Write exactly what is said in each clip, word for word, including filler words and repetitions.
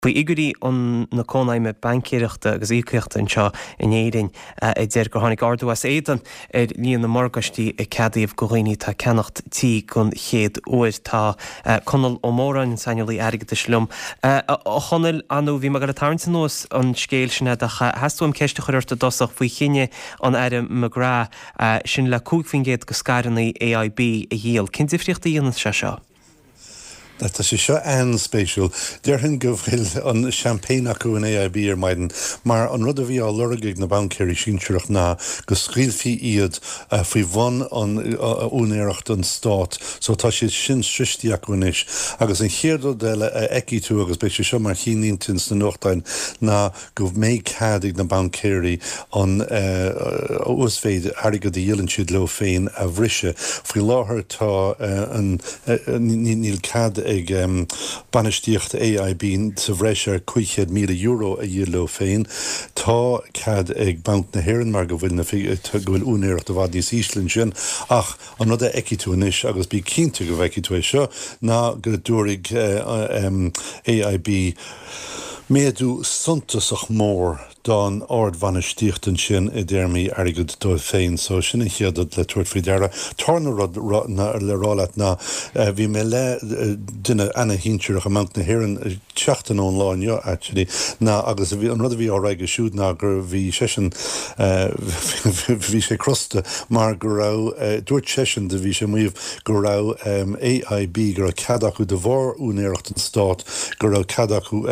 Bhui igurí an na cónaime bancéireachta agus ícreachta anseo in éirin i dtéir gur tháinig ardúas éan ar líon na mórgastí i ceadaíomh go dhaoine tá ceannacht tí gon chéad uair tá conal ó móran sainolí airgad slum. Chonal anú bhí mar tarnta nuas an scéil sinna heúim ceiste chuirta dosach faoi chinne an air mará sin le cúgfingéad go scarannaí A I B a dhéal. Cin difriochtta dhéanaan se seo? Tá sé seo an spéisiúil. Dearhann go bhfuil an champagne acu in A I B ar maidin, mar an rud a bhí á loragaigh na bancéirí síntúireach ná go scaoilfí iad faoi bhain an únéireacht an stát, so tá sé sin sristí acu inis. Agus an chéardó deile eici tú agus beidh sé seo mar chiínítins na nuachtáin ná go méid cadig na bancéirí an úsféid airgad a dhéann siad leo féin a bhrise. Faoi láthair tá an níl cad ag um, banistíocht A I B sa bhreisir chuichéad míle euro a dhélo féin, tá cad ag bank na Héireann mar go bhfuil na bhfuil únéireacht a bhd níos Íslann sin, ach an rud a eici tú inis agus bí cínta go bheici tú é seo, ná go dúrig uh, um, A I B méadú suntasach mór don ord banistíochtan sin i dtéirmí airgad dó féin, so sinna chéadad le tuairt faoi deara. Tarna rud le rálaat ná bhí mé le duine ana hínteach amach na Héireann teachtain ón láin jo actually ná agus bhí an rud a bhí áráige siúd ná gur bhí sesin bhí sé crosta mar go rá dúirt sesin de bhí sé muomh go rá A I B gur cad acu de bhór únéireacht an stát gur rá cad acu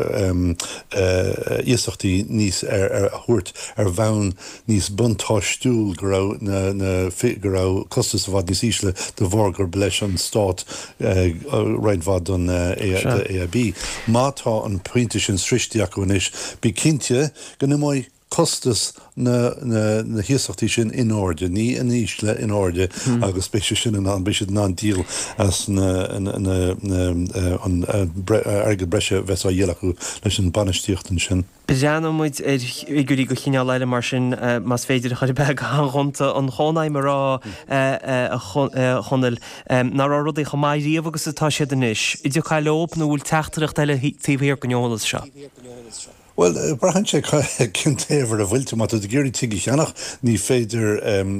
íosachtaí níos ar ar thuirt ar bhain níos buntáistúil go rá na na go rá costas bhd níos ísle de bhór gur bleis an stát reinbhd an A I B. Mátá an pointe sin sristí acu inis, bí cinnte go na mbeidh costas na na na hiasachtaí sin in orde, ní in ísle in orde mm. agus spéisi sin an béisiad ná díal as na an airgad breise bheits a dhéalachu leis an banistíochtan sin. Beanna muid ar i gurí go chineál leile mar sin mas féidir chuir be an chunta an chonaim rá chonal ná rá rud é chomáid riamh agus atá siad inis. Idir chaile ópna bhfuil teachtareacht eile tíomhhéir go neolalas seo. Well, uh, brahan sé cintéver a bhfuilte mat a géirí tiigi cheannach ní féidir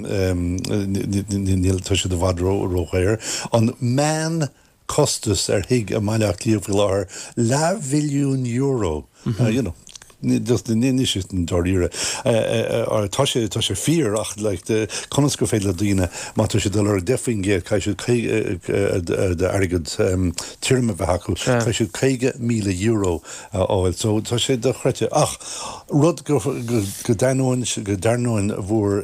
níl tu se de bhd róchéir. An man costas ar hiig a maileach líomh láir le billiún euro. Mm-hmm. uh, you know. Just the initial doríre ar tá sé tá sé fear ach like the conas go féile dína má tá sé dollar defingé cai sé de airgad tíirme bheithaú cai sé chéige míle euro áil so tá sé de chreite ach rud go go daóin go darnóin bhór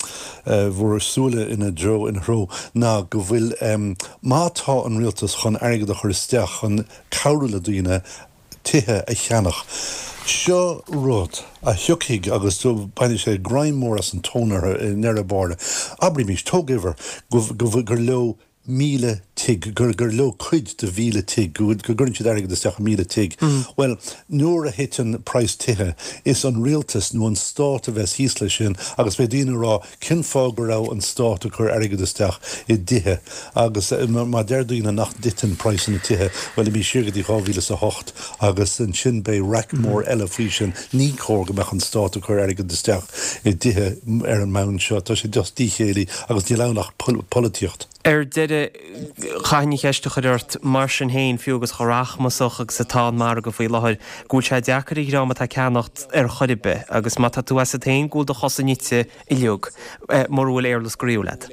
bhór súla ina dro in hró ná go bhfuil mátá an rialtas chun airgad a churisteach chun cabhra dína tithe a cheannach. Seo rud a thiúchaigh agus tú baine sé graimór as an tónar near a barda. Abrí mís tógiver go gur leo míle tig, gur gur leo chuid de bhíle tig, go gurn siad airgad isteach míle tig. Well, nuair a hitan price tithe is an rialtas nó an stát a bheits hísle sin agus bheith dína rá cin fág go rá an stát a chur airgad isteach i dithe agus má deirdaína nach ditan price na tithe, well i bhí siirgad í chábhíle sa hocht agus an sin bé raicmór eile frí sin ní cór go meach an stát a chur airgad isteach i dithe ar an mount seo, tá sé just díchéalaí agus ní lenach políocht. Er deire chaithní cheiste chuirt mar sin héin fiúgus choráachmasach agus sa tá mar go bhfuil láthir gúil sé deacarí rá tá ceannacht ar choribe agus má tú a tain gúil do chosanníte i leog mar bhfuil éarlas goríú leat.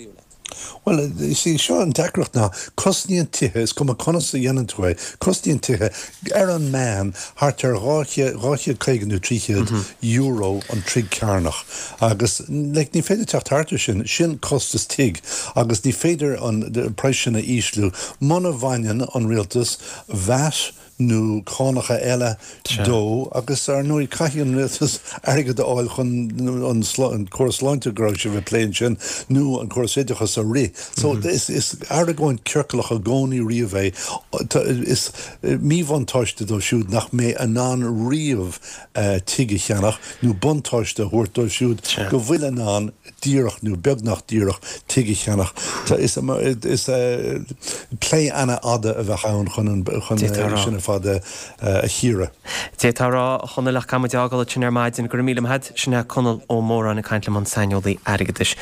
Well, you see, sure an dacrocht now, cosníon tithe is cum a conas a dhéanaan tú é, cosníon tithe ar an man hart ar ráche caiganú tríchéad euro an trig carnach. Agus, like, ní féidir teacht hartar sin, sin costas tig, agus ní féidir an preis sin a íslú, mana bhainnean an rialtas, vat, nó cánacha eile dó agus ar nuair caiithíon rialtas airgad áil chun an choras láinte grá se bheith pléin sin nó an choras éidechas a ri. So is is airgóin ceirclach a gcónaí riamh is míbhantáiste dó siúd nach mé an ná riamh tiige cheannach nó buntáiste thuirt dó siúd go bhfuil an ná díreach nó beagnach díreach tiige cheannach. Tá is is plé anna ada a bheith ann chun chun sin fada a hire. Té tárá chunalach cam deagal sin ar maidin gur míle head sinna conal ó mór an na caiintla man saoolaí aigeis.